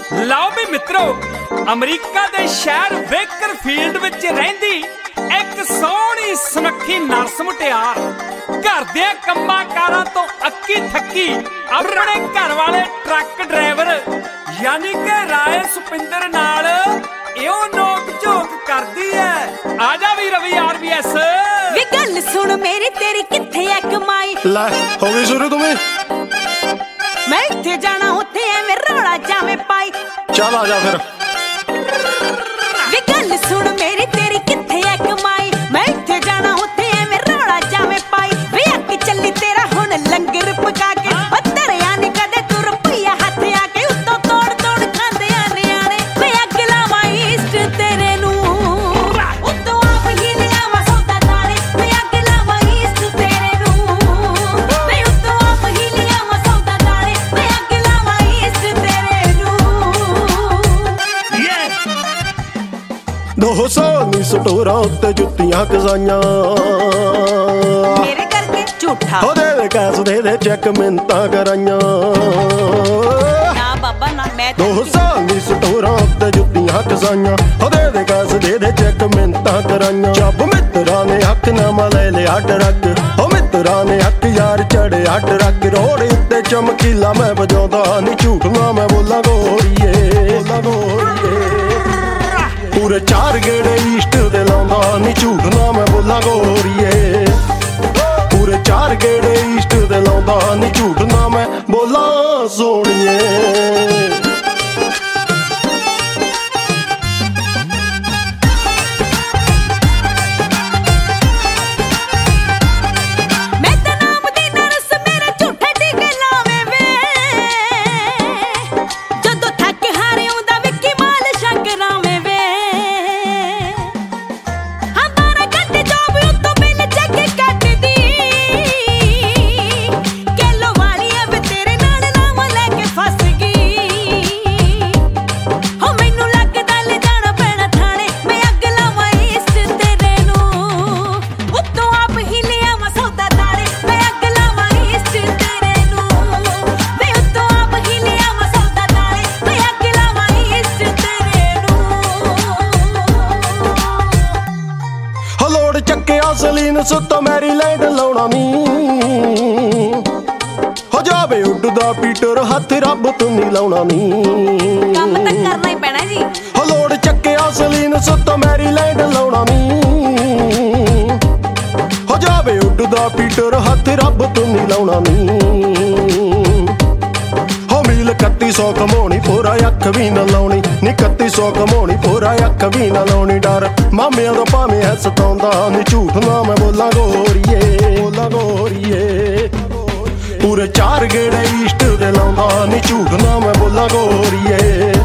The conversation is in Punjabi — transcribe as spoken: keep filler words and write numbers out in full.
ਲਓ ਵੀ ਮਿੱਤਰੋ, ਅਮਰੀਕਾ ਦੇ ਸ਼ਹਿਰ ਵੇਕਰਫੀਲਡ ਵਿੱਚ ਰਹਿੰਦੀ ਇੱਕ ਸੋਹਣੀ ਸੁਨੱਖੀ ਨਰਸ ਮੁਟਿਆਰ ਘਰ ਦੇ ਕੰਮਾਂ ਕਾਰਾਂ ਤੋਂ ਅੱਕੀ ਥੱਕੀ ਆਪਣੇ ਘਰ ਵਾਲੇ ਟਰੱਕ ਡਰਾਈਵਰ ਯਾਨੀ ਕਿ ਰਾਏ ਸੁਪਿੰਦਰ ਨਾਲ ਇਉਂ ਨੋਕ ਝੋਕ ਕਰਦੀ ਐ। ਆ ਜਾ ਵੀ ਰਵੀ ਆਰਬੀਐਸ ਵੇ ਗੱਲ ਸੁਣ ਮੇਰੀ ਤੇਰੀ ਕਿੱਥੇ ਐ ਕਮਾਈ। ਲੈ ਹੋ ਗਈ ਸ਼ੁਰੂ ਤੁਮੇ ਮੈਂ ਇੱਥੇ ਜਾਣਾ ਉੱਥੇ ਐਵੇਂ ਰੌਲਾ ਜਾਵੇਂ ਪਾਈ। ਚੱਲ ਆ ਜਾ ਫਿਰ। ਵੇ ਗੱਲ ਸੁਣ ਮੇਰੀ ਤੇਰੀ ਕਿੱਥੇ ਐ ਕਮਾਈ। ਮੈਂ ਇੱਥੇ ਜਾਣਾ ਉੱਥੇ ਐਵੇਂ ਰੌਲਾ ਜਾਵੇਂ ਪਾਈ। ਵੇ ਅੱਕ ਚੱਲੀ ਤੇਰਾ ਹੁਣ ਲੰਗਰ ਪਕਾ ਕੇ ਧਰਿਆ ਨੀ ਕਦੇ ਤੂੰ ਰੁਪਈਆ ਹੱਥ ਆ ਕੇ ਉੱਤੋਂ ਤੋੜ ਤੋੜ ਖਾਂਦੇ ਆ ਨਿਆਣੇ। ਵੇ ਅੱਗ ਲਾਵਾਂ ਈਸਟ ਤੇਰੇ ਨੂੰ ਉੱਤੋਂ ਆਪ ਹੀ ਲਿਆਵਾਂ ਸੌਦਾ ਤਾਰੇ। ਵੇ ਅੱਗ ਲਾਵਾਂ ਈਸਟ ਤੇਰੇ ਨੂੰ ਵੇ ਉੱਤੋਂ ਆਪ ਹੀ ਲਿਆਵਾਂ ਸੌਦਾ ਤਾਰੇ। ਵੇ ਅੱਗ ਲਾਵਾਂ ਈਸਟ ਤੇਰੇ ਨੂੰ। ਦੋ ਸਾਲੀ ਸਟੋਰਾਂ ਉੱਤੇ ਜੁੱਤੀਆਂ ਕਸਾਈਆਂ ਮੇਰੇ ਕਰਕੇ ਝੂਠਾ ਹੋ ਦੇ ਕੈਸ ਦੇ ਦੇ ਚੈੱਕ ਮਿੰਤਾਂ ਕਰਾਈਆਂ। ਨਾ ਬਾਬਾ ਨਾ ਮੈਂ ਦੋ ਸਾਲੀ ਸਟੋਰਾਂ ਉੱਤੇ ਜੁੱਤੀਆਂ ਕਸਾਈਆਂ ਹੋ ਦੇ ਦੇ ਕੈਸ ਦੇ ਦੇ ਚੈੱਕ ਮਿੰਤਾਂ ਕਰਾਈਆਂ। ਜੱਬ ਮਿੱਤਰਾਂ ਨੇ ਹੱਕ ਨਾਮਾ ਲੈ ਲਿਆ ਟਰੱਕ ਹੋ ਮਿੱਤਰਾਂ ਨੇ ਹੱਕ ਯਾਰ ਚੜਿਆ ਟਰੱਕ। ਰੋਡ ਉੱਤੇ ਚਮਕੀਲਾ ਮੈਂ ਵਜਾਉਂਦਾ ਨੀ ਝੂਠ ਨਾ ਮੈਂ ਬੋਲਾਂ ਗੋਰੀਏ ਬੋਲਾਂ ਗੋਰੀਏ। ਪੂਰੇ ਚਾਰ ਗੇੜੇ ਈਸਟ ਦੇ ਲਾਉਂਦਾ ਨੀ ਝੂਠ ਨਾ ਮੈਂ ਬੋਲਾਂ ਗੋਰੀਏ। ਪੂਰੇ ਚਾਰ ਗੇੜੇ ਈਸਟ ਦੇ ਲਾਉਂਦਾ ਨੀ ਝੂਠ ਨਾ ਮੈਂ ਬੋਲਾਂ ਸੋਹਣੀਏ। ਚੱਕਿਆ ਸਲੀਨ ਸੁੱਤੋਂ ਮੈਰੀਲੈਂਡ ਲਾਉਣਾ ਨੀ ਹੋ ਜਾਵੇ ਉੱਡਦਾ ਪੀਟਰ ਹੱਥ ਰੱਬ ਤੂੰ ਨੀ ਲਾਉਣਾ ਨੀ। ਕੰਮ ਤਾਂ ਕਰਨਾ ਹੀ ਪੈਣਾ ਜੀ। ਹੋ ਲੋੜ ਚੱਕਿਆ ਸਲੀਨ ਸੁੱਤੋਂ ਮੈਰੀਲੈਂਡ ਲਾਉਣਾ ਨੀ ਹੋ ਜਾਵੇ ਉੱਡਦਾ ਪੀਟਰ ਹੱਥ ਰੱਬ ਤੂੰ ਨੀ ਲਾਉਣਾ ਨੀ। ਹੋ ਮੀਲ ਇਕੱਤੀ ਸੌ ਕਮਾਉਣੀ ਪੂਰਾ ਅੱਖ ਵੀ ਨਾ ਲਾਉਣੀ ਨੀ ਇਕੱਤੀ ਸੌ ਕਮਾਉਣੀ ਪੂਰਾ ਅੱਖ ਵੀ ਨਾ ਲਾਉਣੀ। ਡਰ ਮਾਮਿਆਂ ਦਾ ਭਾਵੇਂ ਹੈ ਸਤਾਉਂਦਾ ਨੀ ਝੂਠ ਨਾ ਮੈਂ ਬੋਲਾਂ ਗੋਰੀਏ ਬੋਲਾਂ ਗੋਰੀਏ। ਪੂਰੇ ਚਾਰ ਗੇੜੇ ਈਸਟ ਦੇ ਲਾਉਂਦਾ ਨੀ ਝੂਠ ਨਾ ਮੈਂ ਬੋਲਾਂ ਗੋਰੀਏ।